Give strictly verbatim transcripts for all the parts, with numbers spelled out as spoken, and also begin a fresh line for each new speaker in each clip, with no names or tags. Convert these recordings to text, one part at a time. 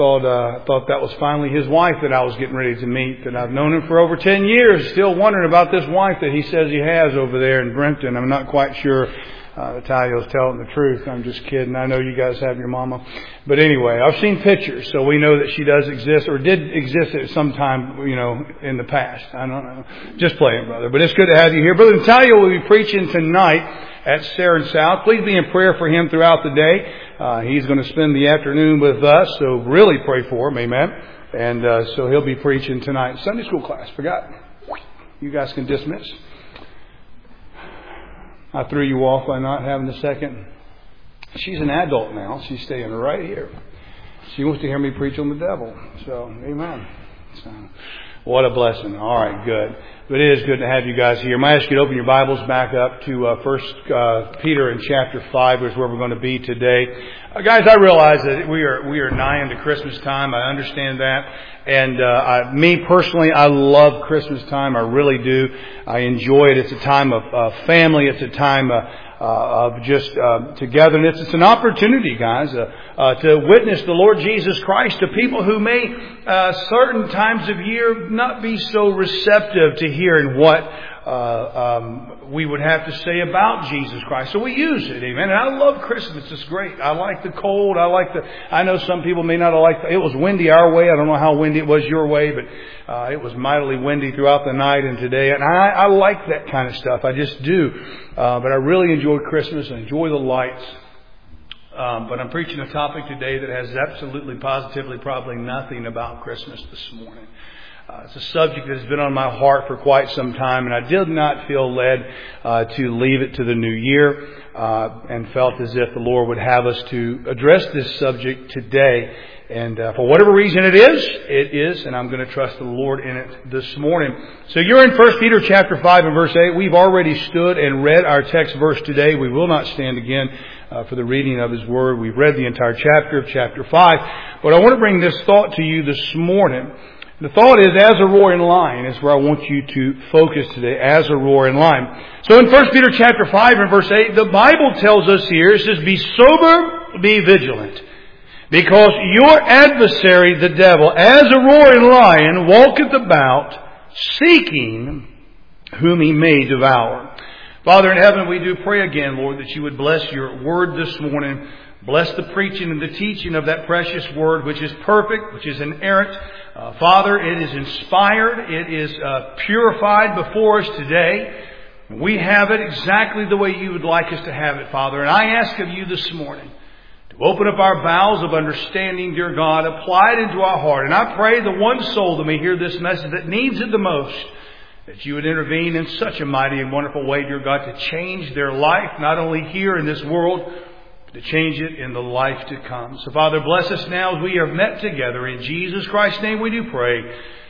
Thought, uh, thought that was finally his wife that I was getting ready to meet. And I've known him for over ten years. Still wondering about this wife that he says he has over there in Brenton. I'm not quite sure. Uh, Natalio's telling the truth. I'm just kidding. I know you guys have your mama. But anyway, I've seen pictures, so we know that she does exist or did exist at some time, you know, in the past. I don't know. Just playing, brother. But it's good to have you here. Brother Natalio will be preaching tonight at Sarin South. Please be in prayer for him throughout the day. Uh, he's going to spend the afternoon with us, so really pray for him, amen. And uh, so he'll be preaching tonight. Sunday school class, forgot. You guys can dismiss. I threw you off by not having a second. She's an adult now. She's staying right here. She wants to hear me preach on the devil. So, amen. So, what a blessing. All right, good. But it is good to have you guys here. I ask you to open your Bibles back up to uh, First uh, Peter in chapter five, which is where we're going to be today. Uh, guys, I realize that we are we are nigh into Christmas time. I understand that. And uh, I, me personally, I love Christmas time. I really do. I enjoy it. It's a time of uh, family. It's a time uh, uh, of just uh, togetherness. It's an opportunity, guys, uh, uh, to witness the Lord Jesus Christ to people who may uh, certain times of year not be so receptive to hearing what uh, um, we would have to say about Jesus Christ. So we use it, amen. And I love Christmas. It's great. I like the cold. I like the. I know some people may not have liked. It was windy our way. I don't know how windy it was your way, but uh, it was mightily windy throughout the night and today. And I, I like that kind of stuff. I just do. Uh, but I really enjoy Christmas and enjoy the lights. Um, but I'm preaching a topic today that has absolutely, positively, probably nothing about Christmas this morning. Uh, it's a subject that has been on my heart for quite some time, and I did not feel led uh, to leave it to the new year, uh, and felt as if the Lord would have us to address this subject today. And uh, for whatever reason it is, it is, and I'm going to trust the Lord in it this morning. So you're in First Peter chapter five and verse eight. We've already stood and read our text verse today. We will not stand again uh, for the reading of His Word. We've read the entire chapter of chapter five. But I want to bring this thought to you this morning. The thought is, as a roaring lion, is where I want you to focus today, as a roaring lion. So in First Peter chapter five and verse eight, the Bible tells us here, it says, be sober, be vigilant. Because your adversary, the devil, as a roaring lion, walketh about, seeking whom he may devour. Father in heaven, we do pray again, Lord, that you would bless your word this morning. Bless the preaching and the teaching of that precious word, which is perfect, which is inerrant. Uh, Father, it is inspired. It is uh, purified before us today. We have it exactly the way you would like us to have it, Father. And I ask of you this morning to open up our bowels of understanding, dear God, apply it into our heart. And I pray the one soul that may hear this message that needs it the most, that you would intervene in such a mighty and wonderful way, dear God, to change their life, not only here in this world, to change it in the life to come. So, Father, bless us now as we are met together. In Jesus Christ's name we do pray.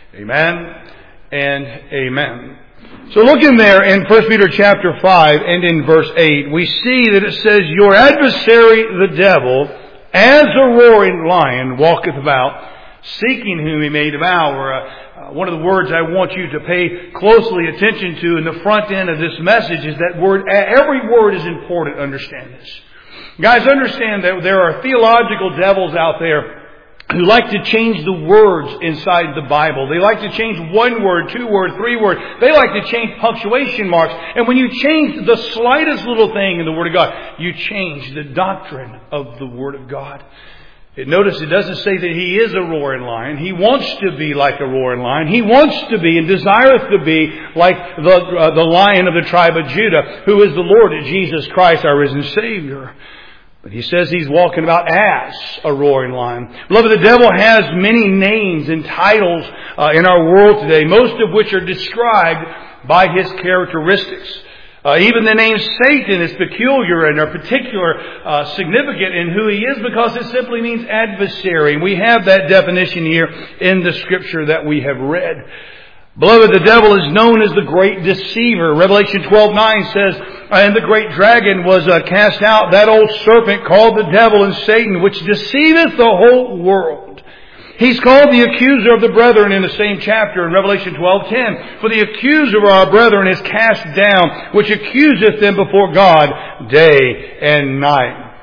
Amen and amen. So looking there in First Peter chapter five and in verse eight, we see that it says, your adversary the devil, as a roaring lion, walketh about, seeking whom he may devour. Uh, uh, one of the words I want you to pay closely attention to in the front end of this message is that word. Every word is important. Understand this. Guys, understand that there are theological devils out there who like to change the words inside the Bible. They like to change one word, two words, three words. They like to change punctuation marks. And when you change the slightest little thing in the Word of God, you change the doctrine of the Word of God. It, notice it doesn't say that he is a roaring lion. He wants to be like a roaring lion. He wants to be and desireth to be like the, uh, the lion of the tribe of Judah, who is the Lord Jesus Christ, our risen Savior. But he says he's walking about as a roaring lion. Beloved, the devil has many names and titles uh, in our world today, most of which are described by his characteristics. Uh, even the name Satan is peculiar and are particular uh, significant in who he is, because it simply means adversary. We have that definition here in the scripture that we have read. Beloved, the devil is known as the great deceiver. Revelation twelve nine says, and the great dragon was uh, cast out, that old serpent called the devil and Satan, which deceiveth the whole world. He's called the accuser of the brethren in the same chapter in Revelation twelve ten. For the accuser of our brethren is cast down, which accuseth them before God day and night.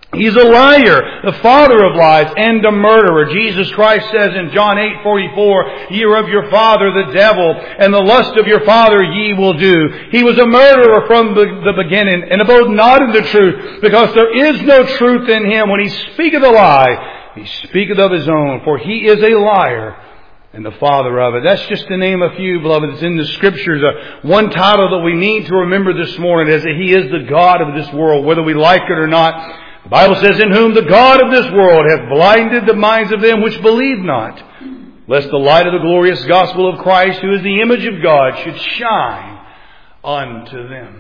He's a liar, the father of lies, and a murderer. Jesus Christ says in John eight forty-four, "Ye are of your father the devil, and the lust of your father ye will do. He was a murderer from the beginning, and abode not in the truth, because there is no truth in him. When he speaketh a lie, he speaketh of his own, for he is a liar, and the father of it." That's just to name a few, beloved. It's in the Scriptures. Uh, one title that we need to remember this morning is that He is the God of this world, whether we like it or not. The Bible says, "In whom the God of this world hath blinded the minds of them which believe not, lest the light of the glorious gospel of Christ, who is the image of God, should shine unto them."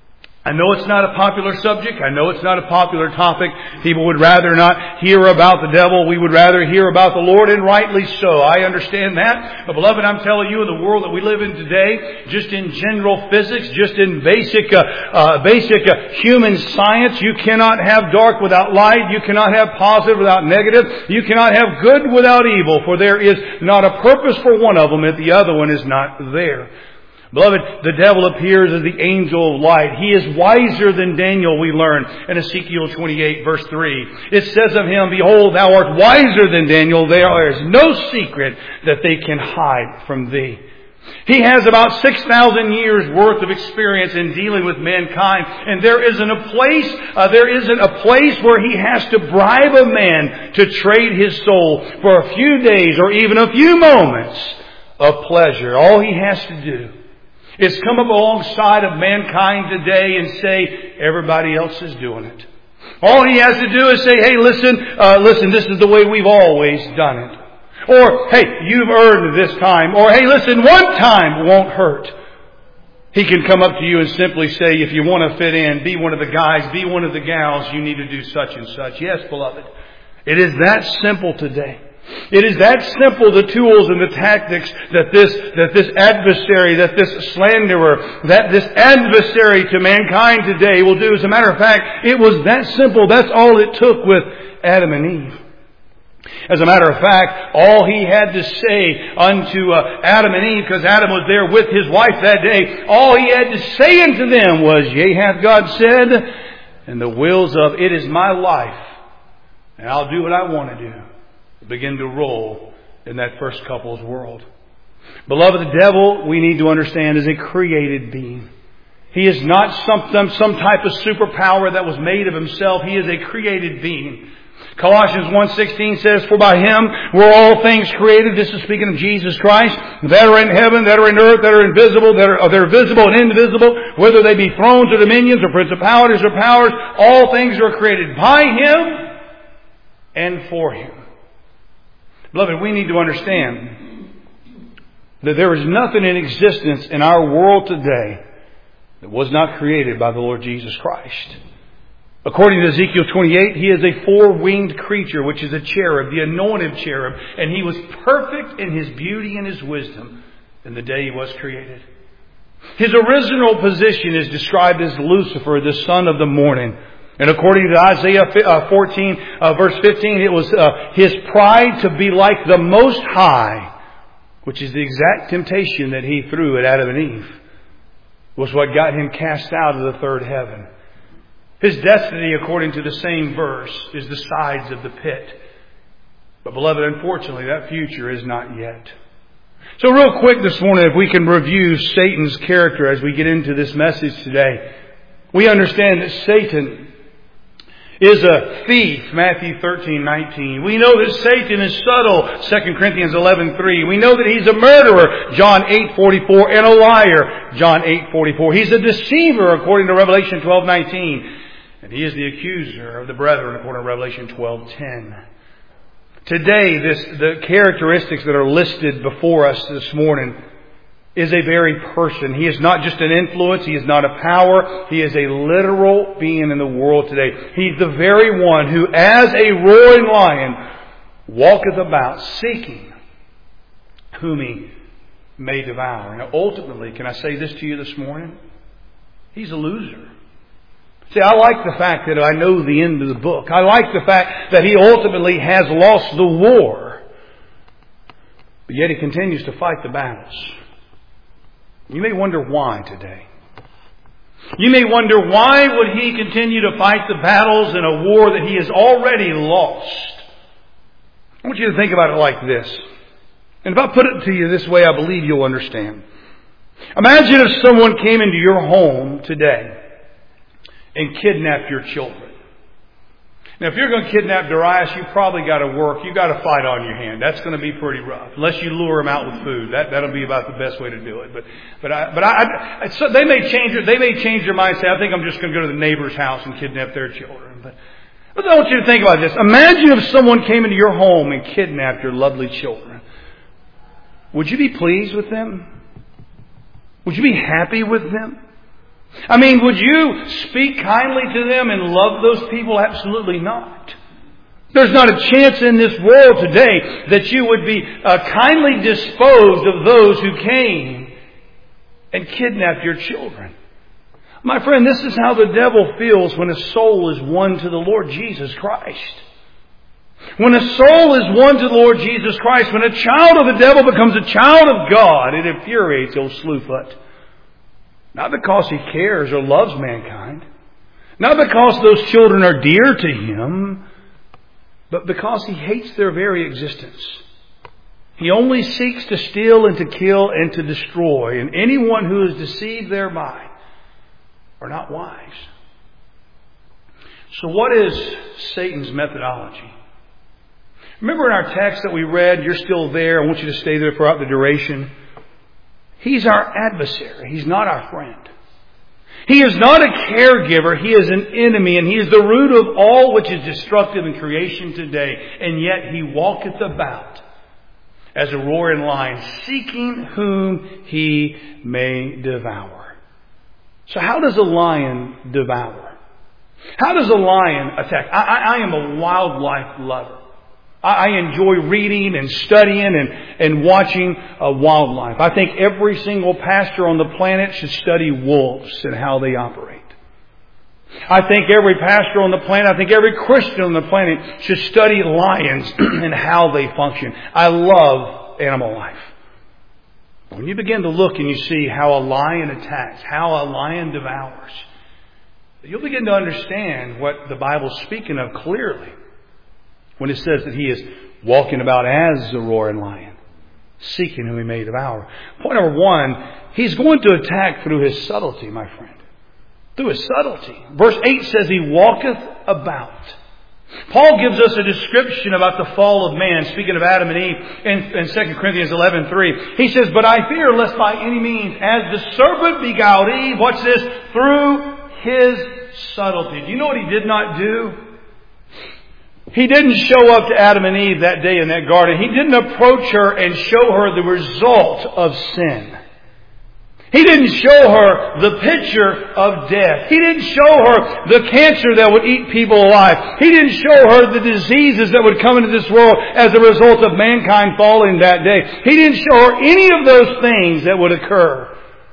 I know it's not a popular subject. I know it's not a popular topic. People would rather not hear about the devil. We would rather hear about the Lord, and rightly so. I understand that. But beloved, I'm telling you, in the world that we live in today, just in general physics, just in basic, uh, uh, basic uh, human science, you cannot have dark without light. You cannot have positive without negative. You cannot have good without evil. For there is not a purpose for one of them if the other one is not there. Beloved, the devil appears as the angel of light. He is wiser than Daniel, we learn in Ezekiel twenty-eight, verse three. It says of him, "Behold, thou art wiser than Daniel. There is no secret that they can hide from thee." He has about six thousand years worth of experience in dealing with mankind. And there isn't a place, uh, there isn't a place where he has to bribe a man to trade his soul for a few days or even a few moments of pleasure. All he has to do is come up alongside of mankind today and say, everybody else is doing it. All he has to do is say, hey, listen, uh, listen, this is the way we've always done it. Or, hey, you've earned this time. Or, hey, listen, one time won't hurt. He can come up to you and simply say, if you want to fit in, be one of the guys, be one of the gals, you need to do such and such. Yes, beloved, it is that simple today. It is that simple, the tools and the tactics that this, that this adversary, that this slanderer, that this adversary to mankind today will do. As a matter of fact, it was that simple. That's all it took with Adam and Eve. As a matter of fact, all he had to say unto uh, Adam and Eve, because Adam was there with his wife that day, all he had to say unto them was, "Yea, hath God said," and the wills of "it is my life, and I'll do what I want to do," begin to roll in that first couple's world. Beloved, the devil, we need to understand, is a created being. He is not some, some type of superpower that was made of himself. He is a created being. Colossians one sixteen says, "For by Him were all things created." This is speaking of Jesus Christ. "That are in heaven, that are in earth, that are invisible, that are, that are visible and invisible, whether they be thrones or dominions or principalities or powers, all things are created by Him and for Him." Beloved, we need to understand that there is nothing in existence in our world today that was not created by the Lord Jesus Christ. According to Ezekiel twenty-eight, He is a four-winged creature, which is a cherub, the anointed cherub. And He was perfect in His beauty and His wisdom in the day He was created. His original position is described as Lucifer, the son of the morning. And according to Isaiah fourteen, uh, verse fifteen, it was uh, his pride to be like the Most High, which is the exact temptation that he threw at Adam and Eve, was what got him cast out of the third heaven. His destiny, according to the same verse, is the sides of the pit. But beloved, unfortunately, that future is not yet. So real quick this morning, if we can review Satan's character as we get into this message today. We understand that Satan is a thief, Matthew thirteen nineteen. We know that Satan is subtle, Second Corinthians eleven three. We know that he's a murderer, John eight forty-four, and a liar, John eight forty-four. He's a deceiver, according to Revelation twelve nineteen. And he is the accuser of the brethren, according to Revelation twelve ten. Today, this, the characteristics that are listed before us this morning is a very person. He is not just an influence. He is not a power. He is a literal being in the world today. He's the very one who, as a roaring lion, walketh about seeking whom he may devour. Now, ultimately, can I say this to you this morning? He's a loser. See, I like the fact that I know the end of the book. I like the fact that he ultimately has lost the war. But yet he continues to fight the battles. You may wonder why today. You may wonder, why would he continue to fight the battles in a war that he has already lost? I want you to think about it like this. And if I put it to you this way, I believe you'll understand. Imagine if someone came into your home today and kidnapped your children. Now, if you're going to kidnap Darius, you've probably got to work. You've got a fight on your hand. That's going to be pretty rough. Unless you lure him out with food. That, that'll be about the best way to do it. But, but I, but I, I so they may change it. They may change their mind and say, I think I'm just going to go to the neighbor's house and kidnap their children. But, but I want you to think about this. Imagine if someone came into your home and kidnapped your lovely children. Would you be pleased with them? Would you be happy with them? I mean, would you speak kindly to them and love those people? Absolutely not. There's not a chance in this world today that you would be uh, kindly disposed of those who came and kidnapped your children. My friend, this is how the devil feels when a soul is won to the Lord Jesus Christ. When a soul is won to the Lord Jesus Christ, when a child of the devil becomes a child of God, it infuriates old Slewfoot. Not because he cares or loves mankind. Not because those children are dear to him. But because he hates their very existence. He only seeks to steal and to kill and to destroy. And anyone who is deceived thereby are not wise. So what is Satan's methodology? Remember in our text that we read, you're still there, I want you to stay there throughout the duration. He's our adversary. He's not our friend. He is not a caregiver. He is an enemy, and he is the root of all which is destructive in creation today. And yet he walketh about as a roaring lion, seeking whom he may devour. So how does a lion devour? How does a lion attack? I, I, I am a wildlife lover. I enjoy reading and studying and, and watching uh, wildlife. I think every single pastor on the planet should study wolves and how they operate. I think every pastor on the planet, I think every Christian on the planet should study lions and how they function. I love animal life. When you begin to look and you see how a lion attacks, how a lion devours, you'll begin to understand what the Bible's speaking of clearly. When it says that he is walking about as a roaring lion, seeking whom he may devour. Point number one, he's going to attack through his subtlety, my friend. Through his subtlety. Verse eight says he walketh about. Paul gives us a description about the fall of man, speaking of Adam and Eve, in, in Second Corinthians eleven three. He says, but I fear lest by any means, as the serpent beguiled Eve, watch this, through his subtlety. Do you know what he did not do? He didn't show up to Adam and Eve that day in that garden. He didn't approach her and show her the result of sin. He didn't show her the picture of death. He didn't show her the cancer that would eat people alive. He didn't show her the diseases that would come into this world as a result of mankind falling that day. He didn't show her any of those things that would occur.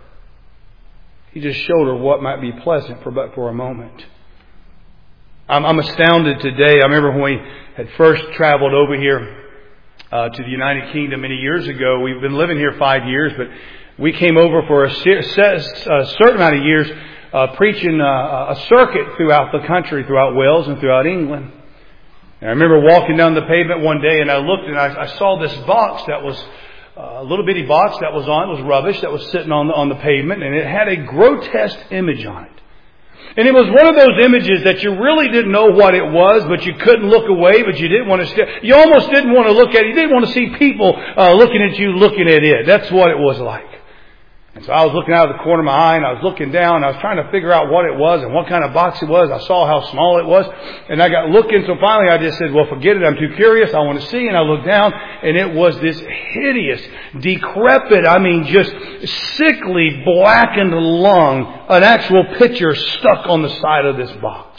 He just showed her what might be pleasant for but for a moment. I'm, I'm astounded today. I remember when we had first traveled over here uh, to the United Kingdom many years ago. We've been living here five years, but we came over for a, a certain amount of years uh, preaching uh, a circuit throughout the country, throughout Wales and throughout England. And I remember walking down the pavement one day and I looked and I, I saw this box that was uh, a little bitty box that was on, it was rubbish that was sitting on the, on the pavement, and it had a grotesque image on it. And it was one of those images that you really didn't know what it was, but you couldn't look away, but you didn't want to stay. You almost didn't want to look at it. You didn't want to see people uh, looking at you, looking at it. That's what it was like. And so I was looking out of the corner of my eye, and I was looking down, and I was trying to figure out what it was and what kind of box it was. I saw how small it was, and I got looking, so finally I just said, well, forget it, I'm too curious, I want to see. And I looked down, and it was this hideous, decrepit, I mean just sickly, blackened lung, an actual picture stuck on the side of this box.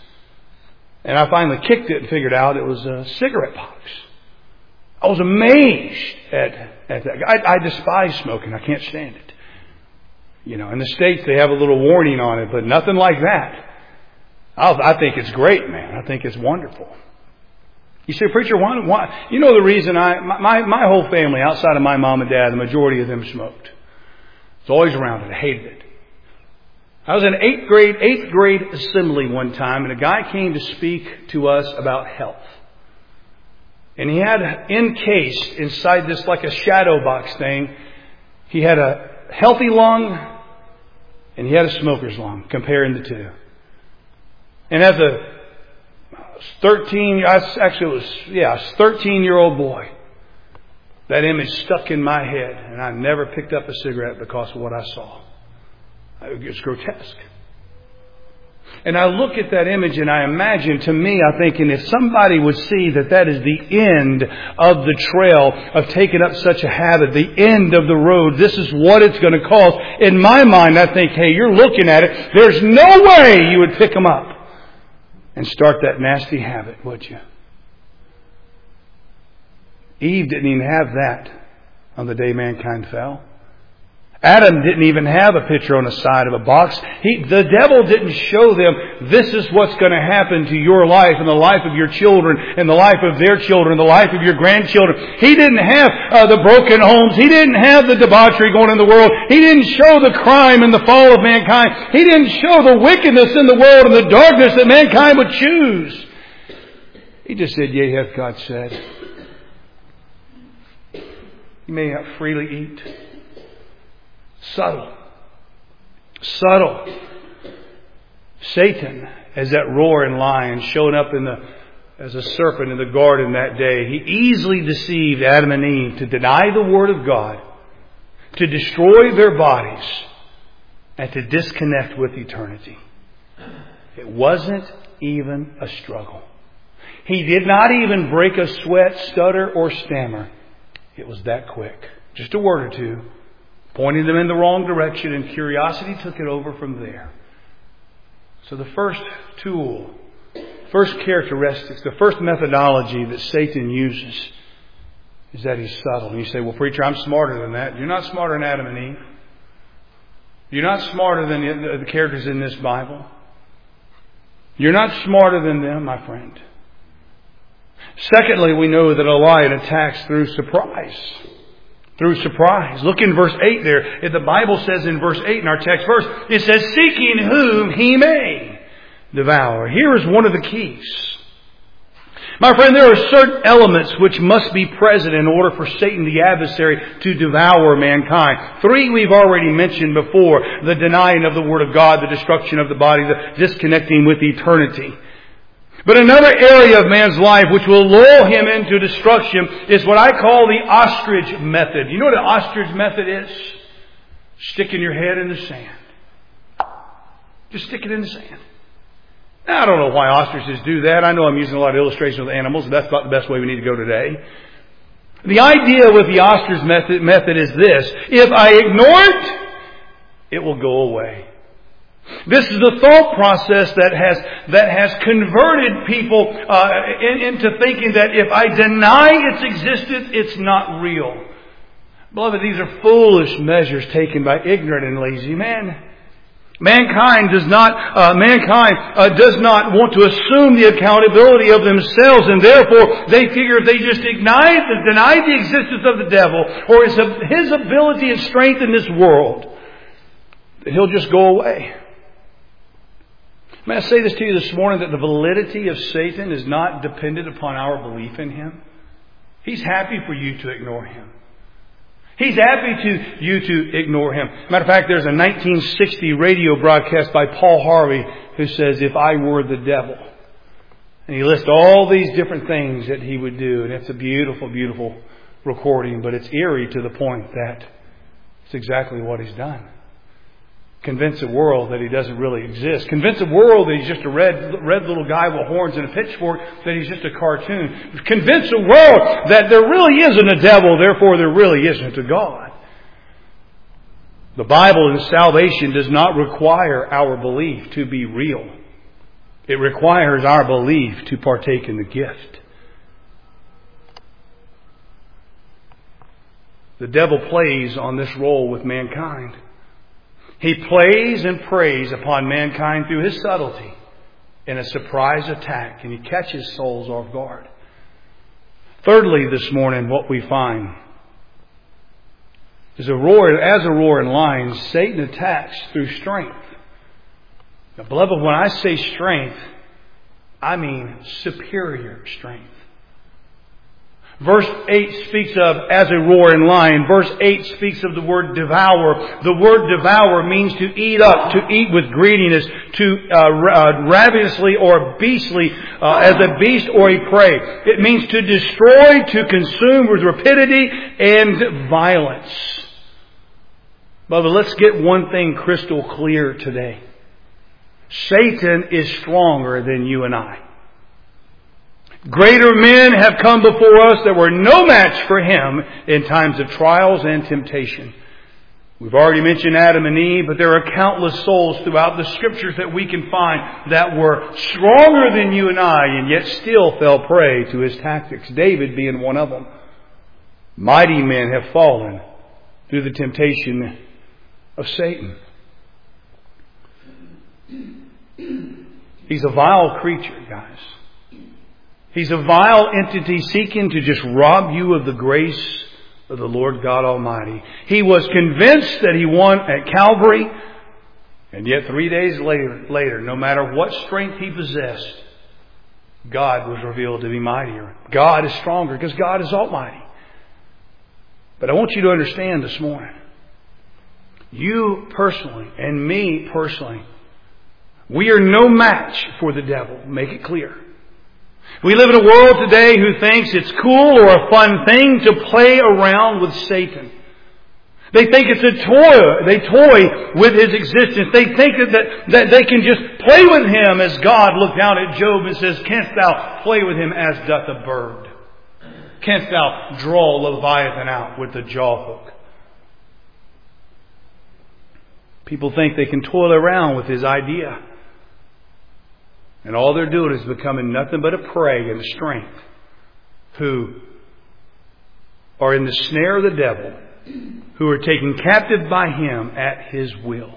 And I finally kicked it and figured out it was a cigarette box. I was amazed at, at that. I, I despise smoking, I can't stand it. You know, in the States they have a little warning on it, but nothing like that. I'll, I think it's great, man. I think it's wonderful. You say, preacher, why, why? You know the reason I, my, my whole family, outside of my mom and dad, the majority of them smoked. It's always around it. I hated it. I was in eighth grade, eighth grade assembly one time, and a guy came to speak to us about health. And he had encased inside this like a shadow box thing, he had a healthy lung and he had a smoker's lung, comparing the two. And as a thirteen, actually it was, yeah, thirteen year old boy, that image stuck in my head, and I never picked up a cigarette because of what I saw. It was grotesque. And I look at that image and I imagine, to me, I'm thinking, if somebody would see that that is the end of the trail of taking up such a habit, the end of the road, this is what it's going to cause. In my mind, I think, hey, you're looking at it. There's no way you would pick them up and start that nasty habit, would you? Eve didn't even have that on the day mankind fell. Adam didn't even have a picture on the side of a box. He, the devil didn't show them, this is what's going to happen to your life and the life of your children and the life of their children, the life of your grandchildren. He didn't have uh, the broken homes. He didn't have the debauchery going in the world. He didn't show the crime and the fall of mankind. He didn't show the wickedness in the world and the darkness that mankind would choose. He just said, yea, hath God said. You may not freely eat. Subtle. Subtle. Satan, as that roaring lion, showed up in the, as a serpent in the garden that day. He easily deceived Adam and Eve to deny the Word of God, to destroy their bodies, and to disconnect with eternity. It wasn't even a struggle. He did not even break a sweat, stutter, or stammer. It was that quick. Just a word or two, pointing them in the wrong direction, and curiosity took it over from there. So the first tool, first characteristics, the first methodology that Satan uses is that he's subtle. And you say, well, preacher, I'm smarter than that. You're not smarter than Adam and Eve. You're not smarter than the, the characters in this Bible. You're not smarter than them, my friend. Secondly, we know that a lion attacks through surprise. Through surprise. Look in verse eight there. The Bible says in verse eight in our text verse, it says, seeking whom he may devour. Here is one of the keys. My friend, there are certain elements which must be present in order for Satan, the adversary, to devour mankind. Three we've already mentioned before. The denying of the Word of God, the destruction of the body, the disconnecting with eternity. But another area of man's life which will lure him into destruction is what I call the ostrich method. You know what the ostrich method is? Sticking your head in the sand. Just stick it in the sand. Now, I don't know why ostriches do that. I know I'm using a lot of illustrations with animals, and that's about the best way we need to go today. The idea with the ostrich method, method is this. If I ignore it, it will go away. This is the thought process that has that has converted people uh, in, into thinking that if I deny its existence, it's not real. Beloved, these are foolish measures taken by ignorant and lazy men. Mankind does not uh, mankind uh, does not want to assume the accountability of themselves, and therefore they figure if they just deny deny the existence of the devil or his, his ability and strength in this world, that he'll just go away. May I say this to you this morning, that the validity of Satan is not dependent upon our belief in him. He's happy for you to ignore him. He's happy to you to ignore him. Matter of fact, there's a nineteen sixty radio broadcast by Paul Harvey who says, if I were the devil. And he lists all these different things that he would do. And it's a beautiful, beautiful recording, but it's eerie to the point that it's exactly what he's done. Convince the world that he doesn't really exist. Convince the world that he's just a red, red little guy with horns and a pitchfork, that he's just a cartoon. Convince the world that there really isn't a devil, therefore there really isn't a God. The Bible and salvation does not require our belief to be real. It requires our belief to partake in the gift. The devil plays on this role with mankind. He plays and preys upon mankind through his subtlety in a surprise attack, and he catches souls off guard. Thirdly, this morning, what we find is a roar, as a roaring lion, Satan attacks through strength. Now, beloved, when I say strength, I mean superior strength. Verse eight speaks of as a roaring lion. Verse eight speaks of the word devour. The word devour means to eat up, to eat with greediness, to uh, uh, ravenously or beastly, uh, as a beast or a prey. It means to destroy, to consume with rapidity and violence. Beloved, let's get one thing crystal clear today. Satan is stronger than you and I. Greater men have come before us that were no match for him in times of trials and temptation. We've already mentioned Adam and Eve, but there are countless souls throughout the Scriptures that we can find that were stronger than you and I and yet still fell prey to his tactics. David being one of them. Mighty men have fallen through the temptation of Satan. He's a vile creature, guys. He's a vile entity seeking to just rob you of the grace of the Lord God Almighty. He was convinced that he won at Calvary, and yet three days later, later, no matter what strength he possessed, God was revealed to be mightier. God is stronger because God is almighty. But I want you to understand this morning, you personally and me personally, we are no match for the devil. Make it clear. We live in a world today who thinks it's cool or a fun thing to play around with Satan. They think it's a toy. They toy with his existence. They think that, that they can just play with him as God looked down at Job and says, "Canst thou play with him as doth a bird? Canst thou draw Leviathan out with the jaw hook?" People think they can toil around with his idea. And all they're doing is becoming nothing but a prey and a strength who are in the snare of the devil, who are taken captive by him at his will.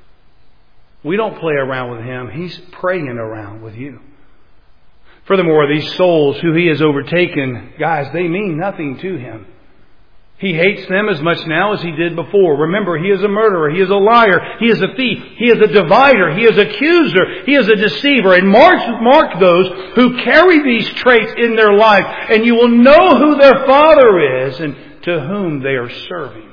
We don't play around with him. He's preying around with you. Furthermore, these souls who he has overtaken, guys, they mean nothing to him. He hates them as much now as he did before. Remember, he is a murderer. He is a liar. He is a thief. He is a divider. He is an accuser. He is a deceiver. And mark, mark those who carry these traits in their life, and you will know who their father is and to whom they are serving.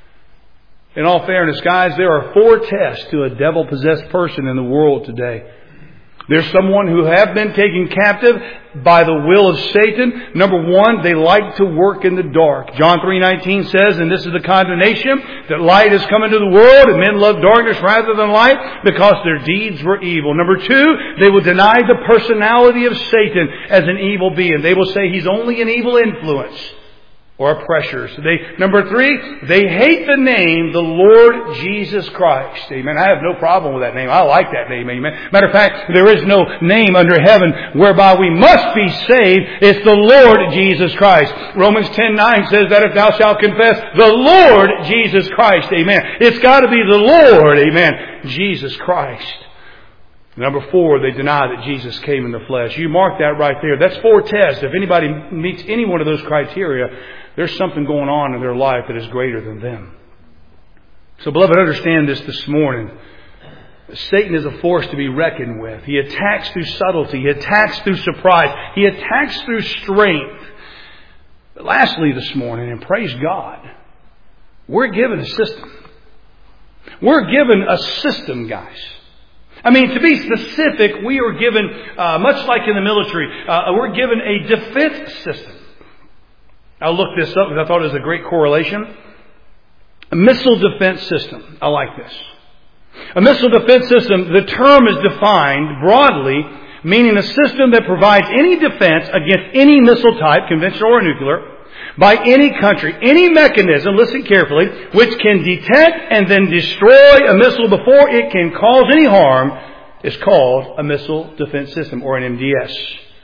In all fairness, guys, there are four tests to a devil-possessed person in the world today. There's someone who have been taken captive by the will of Satan. Number one, they like to work in the dark. John three nineteen says, and this is the condemnation, that light has come into the world and men love darkness rather than light because their deeds were evil. Number two, they will deny the personality of Satan as an evil being. They will say he's only an evil influence or a pressure. So they, number three, they hate the name, the Lord Jesus Christ. Amen. I have no problem with that name. I like that name. Amen. Matter of fact, there is no name under heaven whereby we must be saved. It's the Lord Jesus Christ. Romans ten nine says that if thou shalt confess the Lord Jesus Christ. Amen. It's got to be the Lord. Amen. Jesus Christ. Number four, they deny that Jesus came in the flesh. You mark that right there. That's four tests. If anybody meets any one of those criteria, there's something going on in their life that is greater than them. So, beloved, understand this this morning. Satan is a force to be reckoned with. He attacks through subtlety. He attacks through surprise. He attacks through strength. But lastly this morning, and praise God, we're given a system. We're given a system, guys. I mean, to be specific, we are given, uh, much like in the military, uh, we're given a defense system. I looked this up because I thought it was a great correlation. A missile defense system. I like this. A missile defense system, the term is defined broadly, meaning a system that provides any defense against any missile type, conventional or nuclear, by any country, any mechanism, listen carefully, which can detect and then destroy a missile before it can cause any harm, is called a missile defense system, or an M D S.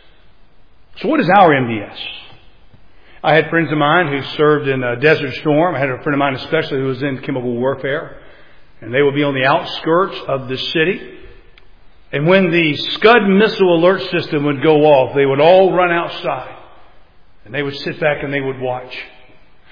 So what is our M D S? I had friends of mine who served in a Desert Storm. I had a friend of mine especially who was in chemical warfare. And they would be on the outskirts of the city. And when the Scud missile alert system would go off, they would all run outside. And they would sit back and they would watch.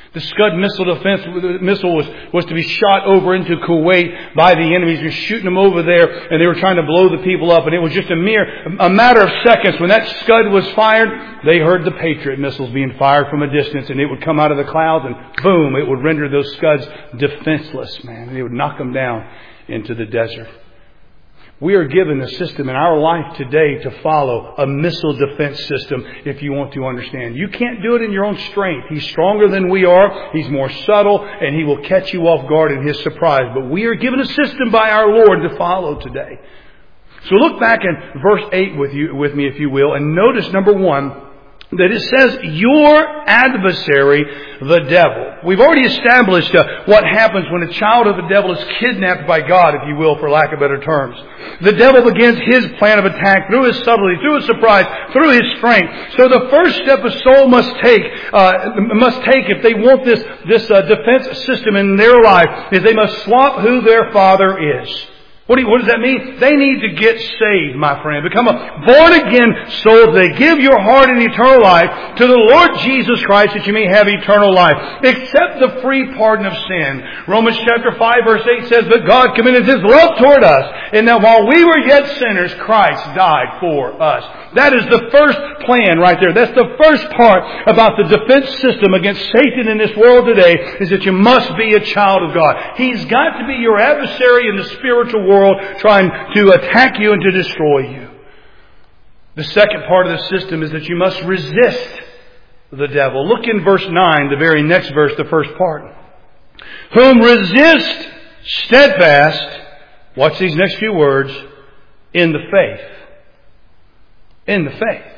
The Scud missile defense the missile was, was to be shot over into Kuwait by the enemies. They were shooting them over there, and they were trying to blow the people up. And it was just a mere, a matter of seconds. When that Scud was fired, they heard the Patriot missiles being fired from a distance, and it would come out of the clouds, and boom, it would render those Scuds defenseless, man. And it would knock them down into the desert. We are given a system in our life today to follow, a missile defense system, if you want to understand. You can't do it in your own strength. He's stronger than we are. He's more subtle, and He will catch you off guard in His surprise. But we are given a system by our Lord to follow today. So look back in verse eight with you, with me, if you will, and notice, number one, that it says, your adversary, the devil. We've already established uh, what happens when a child of the devil is kidnapped by God, if you will, for lack of better terms. The devil begins his plan of attack through his subtlety, through his surprise, through his strength. So the first step a soul must take, uh, must take if they want this, this uh, defense system in their life, is they must swap who their father is. What, do you, what does that mean? They need to get saved, my friend. Become a born-again soul. They give your heart and eternal life to the Lord Jesus Christ that you may have eternal life. Accept the free pardon of sin. Romans chapter five verse eight says, but God commended His love toward us, and that while we were yet sinners, Christ died for us. That is the first plan right there. That's the first part about the defense system against Satan in this world today, is that you must be a child of God. He's got to be your adversary in the spiritual world, trying to attack you and to destroy you. The second part of the system is that you must resist the devil. Look in verse nine, the very next verse, the first part. Whom resist steadfast, watch these next few words, in the faith. In the faith.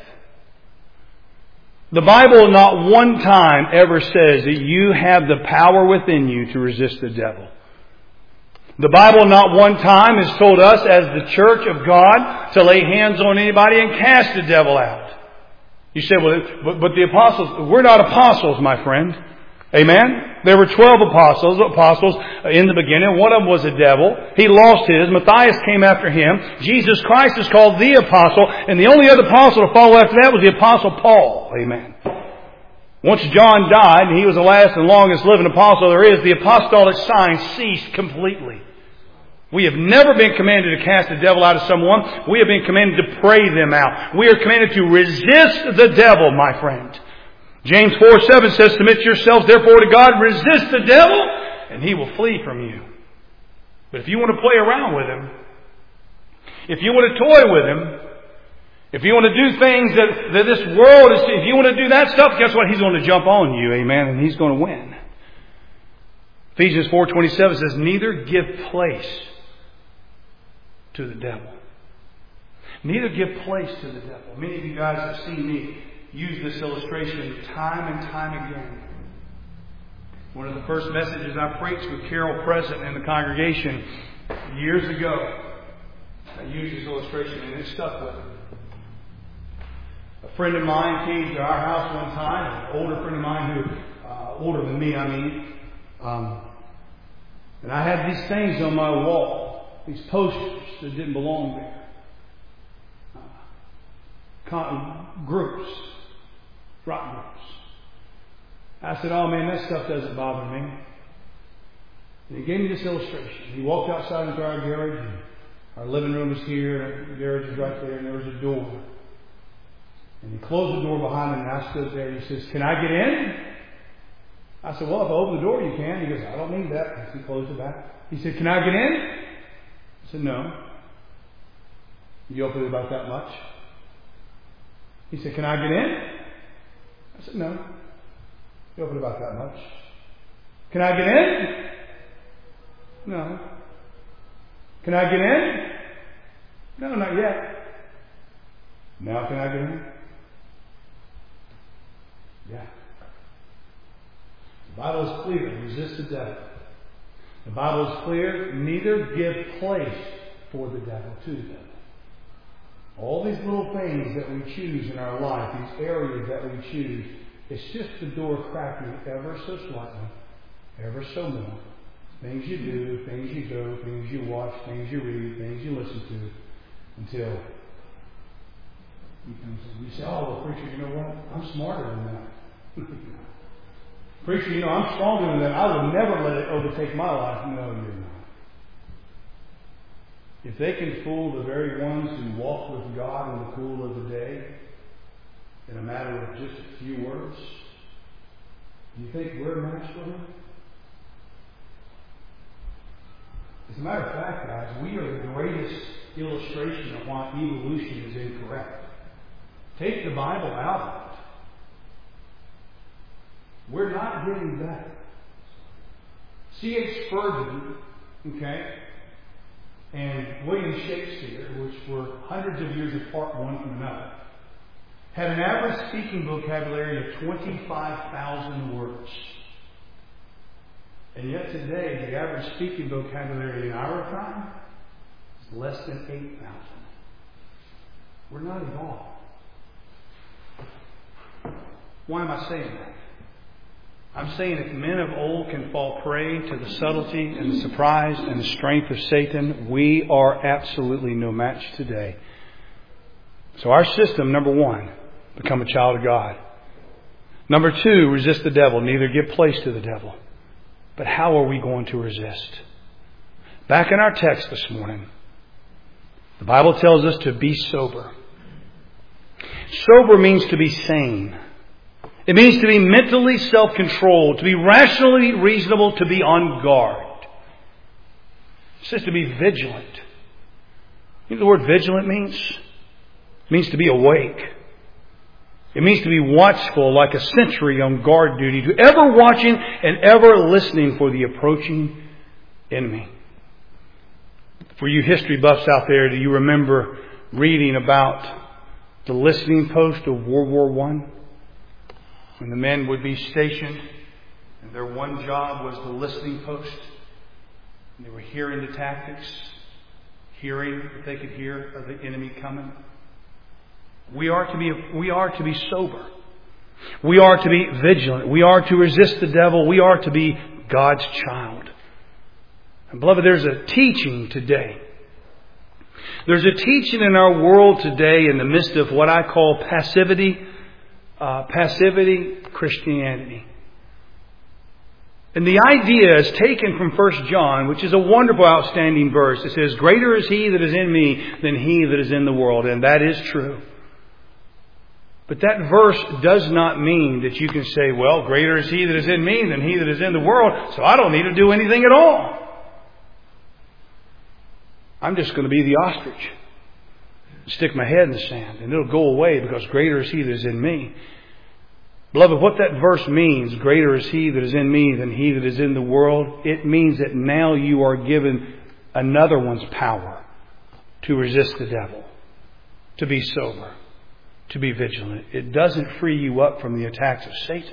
The Bible not one time ever says that you have the power within you to resist the devil. The Bible not one time has told us as the church of God to lay hands on anybody and cast the devil out. You say, well, but, but the apostles, we're not apostles, my friend. Amen? There were twelve apostles, apostles in the beginning. One of them was a devil. He lost his. Matthias came after him. Jesus Christ is called the apostle. And the only other apostle to follow after that was the apostle Paul. Amen. Once John died, and he was the last and longest living apostle there is, the apostolic sign ceased completely. We have never been commanded to cast the devil out of someone. We have been commanded to pray them out. We are commanded to resist the devil, my friend. James four seven says, submit yourselves therefore to God, resist the devil, and he will flee from you. But if you want to play around with him, if you want to toy with him, if you want to do things that, that this world is, if you want to do that stuff, guess what? He's going to jump on you, amen, and he's going to win. Ephesians four twenty-seven says, neither give place to the devil. Neither give place to the devil. Many of you guys have seen me use this illustration time and time again. One of the first messages I preached with Carol present in the congregation years ago, I used this illustration and it stuck with me. A friend of mine came to our house one time, an older friend of mine who, uh, older than me, I mean, um, and I had these things on my wall, these posters that didn't belong there. Uh, con- groups. Rock groups. I said, oh man, that stuff doesn't bother me. And he gave me this illustration. He walked outside into our garage. And our living room is here. The garage is right there. And there was a door. And he closed the door behind him. And I stood there. And he says, can I get in? I said, well, if I open the door, you can. He goes, I don't need that. He closed it back. He said, can I get in? I said, no. You open it about that much? He said, can I get in? I said, no. You open about that much. Can I get in? No. Can I get in? No, not yet. Now can I get in? Yeah. The Bible is clear. Resist the devil. The Bible is clear. Neither give place for the devil, to the devil. All these little things that we choose in our life, these areas that we choose, it's just the door cracking ever so slightly, ever so more. Things you do, things you go, things you watch, things you read, things you listen to, until you, come, you say, oh, well, preacher, you know what? I'm smarter than that. Preacher, you know, I'm stronger than that. I would never let it overtake my life. No, you're not. If they can fool the very ones who walk with God in the cool of the day in a matter of just a few words, do you think we're a match for them? As a matter of fact, guys, we are the greatest illustration of why evolution is incorrect. Take the Bible out of it. We're not getting better. C H Spurgeon, okay, and William Shakespeare, which were hundreds of years apart one from another, had an average speaking vocabulary of twenty-five thousand words. And yet today, the average speaking vocabulary in our time is less than eight thousand. We're not evolved. Why am I saying that? I'm saying if men of old can fall prey to the subtlety and the surprise and the strength of Satan, we are absolutely no match today. So our system, number one, become a child of God. Number two, resist the devil. Neither give place to the devil. But how are we going to resist? Back in our text this morning, the Bible tells us to be sober. Sober means to be sane. It means to be mentally self-controlled, to be rationally reasonable, to be on guard. It says to be vigilant. You know what the word vigilant means? It means to be awake. It means to be watchful like a sentry on guard duty, to ever watching and ever listening for the approaching enemy. For you history buffs out there, do you remember reading about the listening post of World War One? When the men would be stationed and their one job was the listening post. And they were hearing the tactics, hearing if they could hear of the enemy coming. We are to be, we are to be sober. We are to be vigilant. We are to resist the devil. We are to be God's child. And beloved, there's a teaching today. There's a teaching in our world today in the midst of what I call passivity. Uh, passivity Christianity. And the idea is taken from First John, which is a wonderful, outstanding verse. It says, "Greater is He that is in me than he that is in the world." And that is true. But that verse does not mean that you can say, well, greater is He that is in me than he that is in the world, so I don't need to do anything at all. I'm just going to be the ostrich. Stick my head in the sand and it'll go away because greater is He that is in me. Beloved, what that verse means, greater is He that is in me than he that is in the world, it means that now you are given another one's power to resist the devil, to be sober, to be vigilant. It doesn't free you up from the attacks of Satan.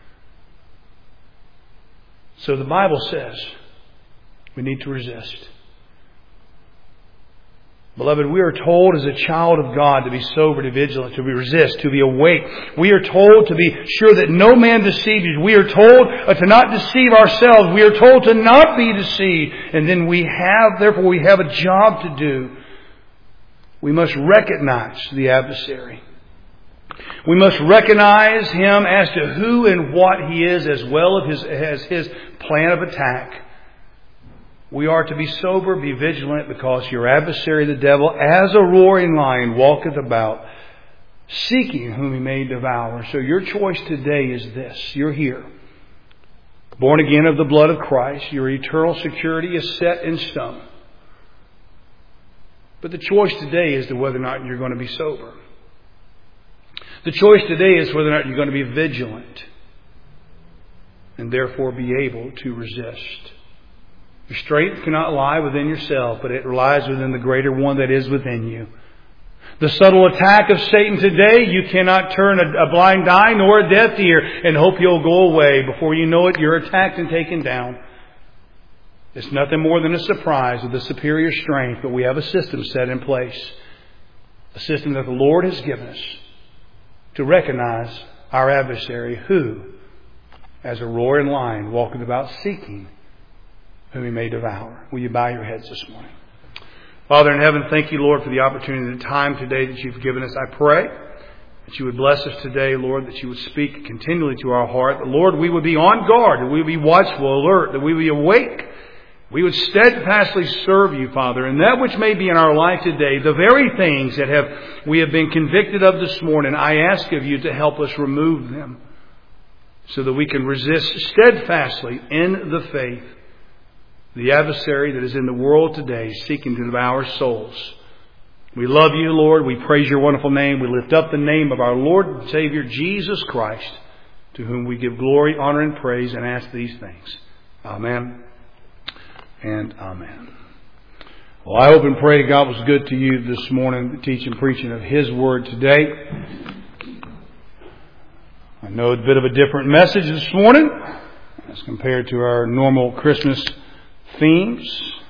So the Bible says we need to resist. Beloved, we are told as a child of God to be sober, to be vigilant, to be resist, to be awake. We are told to be sure that no man deceives you. We are told uh, to not deceive ourselves. We are told to not be deceived. And then we have, therefore we have a job to do. We must recognize the adversary. We must recognize him as to who and what he is, as well as his, as his plan of attack. We are to be sober, be vigilant, because your adversary, the devil, as a roaring lion, walketh about, seeking whom he may devour. So your choice today is this. You're here, born again of the blood of Christ. Your eternal security is set in stone. But the choice today is to whether or not you're going to be sober. The choice today is whether or not you're going to be vigilant and therefore be able to resist. Your strength cannot lie within yourself, but it lies within the greater one that is within you. The subtle attack of Satan today, you cannot turn a, a blind eye nor a deaf ear and hope he'll go away. Before you know it, you're attacked and taken down. It's nothing more than a surprise of the superior strength, but we have a system set in place. A system that the Lord has given us to recognize our adversary, who, as a roaring lion, walketh about seeking whom he may devour. Will you bow your heads this morning? Father in heaven, thank you, Lord, for the opportunity and the time today that you've given us. I pray that you would bless us today, Lord, that you would speak continually to our heart. That, Lord, we would be on guard, that we would be watchful, alert, that we would be awake. We would steadfastly serve you, Father, and that which may be in our life today, the very things that have we have been convicted of this morning, I ask of you to help us remove them so that we can resist steadfastly in the faith the adversary that is in the world today seeking to devour souls. We love you, Lord. We praise your wonderful name. We lift up the name of our Lord and Savior, Jesus Christ, to whom we give glory, honor, and praise, and ask these things. Amen and amen. Well, I hope and pray God was good to you this morning, teaching and preaching of His Word today. I know it's a bit of a different message this morning as compared to our normal Christmas themes.